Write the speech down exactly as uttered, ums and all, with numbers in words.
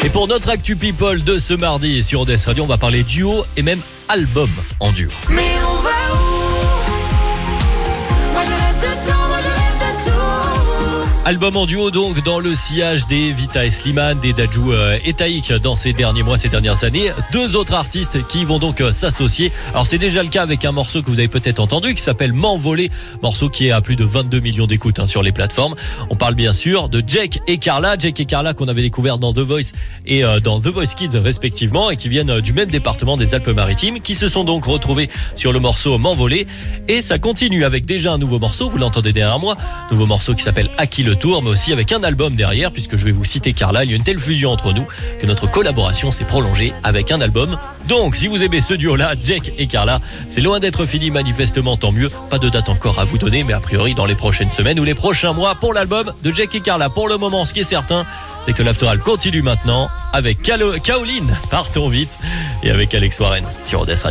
Et pour notre Actu People de ce mardi sur Odès Radio, on va parler duo et même album en duo. Mais on va où? Moi je rêve de temps, moi je rêve de tout. Album en duo donc dans le sillage des Vita et Slimane, des Dadju euh, et Taïk dans ces derniers mois, ces dernières années. Deux autres artistes qui vont donc euh, s'associer. Alors c'est déjà le cas avec un morceau que vous avez peut-être entendu qui s'appelle M'envoler, morceau qui est à plus de vingt-deux millions d'écoutes hein, sur les plateformes. On parle bien sûr de Jake et Carla, Jake et Carla qu'on avait découvert dans The Voice et euh, dans The Voice Kids respectivement et qui viennent euh, du même département des Alpes-Maritimes, qui se sont donc retrouvés sur le morceau M'envoler. Et ça continue avec déjà un nouveau morceau, vous l'entendez derrière moi, nouveau morceau qui s'appelle À qui le tour, mais aussi avec un album derrière, puisque je vais vous citer Carla. Il y a une telle fusion entre nous que notre collaboration s'est prolongée avec un album. Donc si vous aimez ce duo-là, Jake et Carla, c'est loin d'être fini, manifestement, tant mieux. Pas de date encore à vous donner, mais a priori dans les prochaines semaines ou les prochains mois pour l'album de Jake et Carla. Pour le moment, ce qui est certain, c'est que l'Afteral continue maintenant avec Calo- Kaoline, partons vite, et avec Alex Warren sur Odès Radio.